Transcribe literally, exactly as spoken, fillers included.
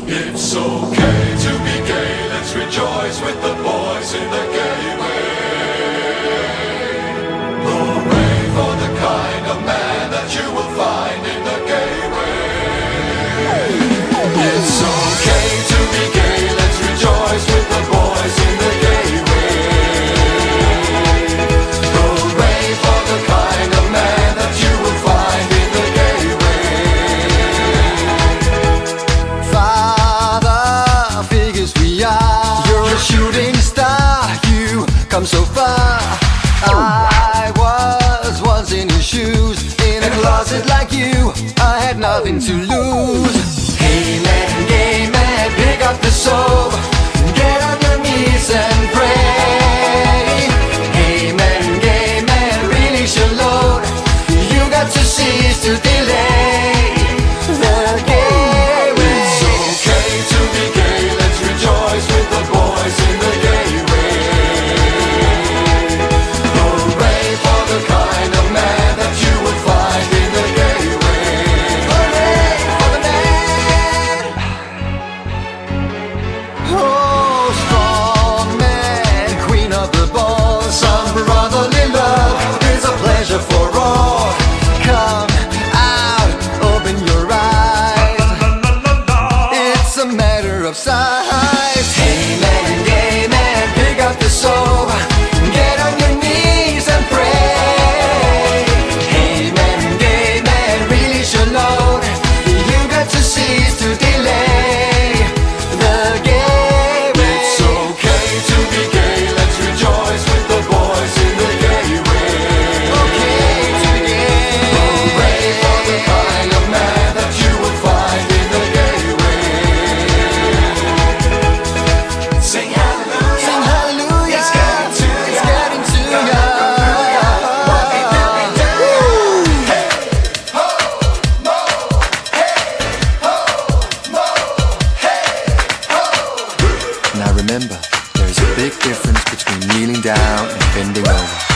It's okay to be gay, let's rejoice with the boys in the gay way. Hooray for the kind of man that you will find in the gay way. It's okay to be gay, let's rejoice with the boys in the gay way. Hooray for the kind of man that you will find in the gay way. Father figures we are. You're a shooting star, you come so far. I was once in your shoes, in a closet like you, I had nothing to lose. Hey man, gay man, pick up the soap, get on your knees and pray. Hey man, gay man, release your load, you got to cease to delay. The gay way. It's okay to be gay, let's rejoice with the boys in the gay way. Hooray for the kind of man that you will find in the gay way. Hooray for the man. Oh, strong man, queen of the ball. Some brotherly love is a pleasure for all. Come out, open your eyes. It's a matter of size. Hey man, gay man, pick up the soap, get on your knees and pray. Hey man, gay man, release your load, you got to cease to delay. The gay way. It's okay to be gay, let's rejoice with the boys in the gay way. Okay to begin. Hooray for the kind of man that you will find in the gay way. Sing hallelujah. Sing hallelujah. It's getting to It's ya. getting to ya. Now remember, there is a big difference between kneeling down and bending over.